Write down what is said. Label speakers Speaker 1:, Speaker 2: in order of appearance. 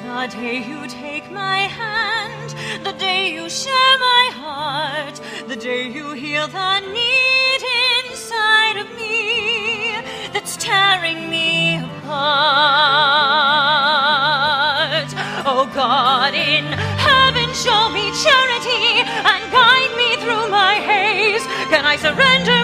Speaker 1: The day you take my hand, the day you share my heart, the day you heal the need inside of me that's tearing me apart. Oh God in heaven, show me charity and guide me through my haze. Can I surrender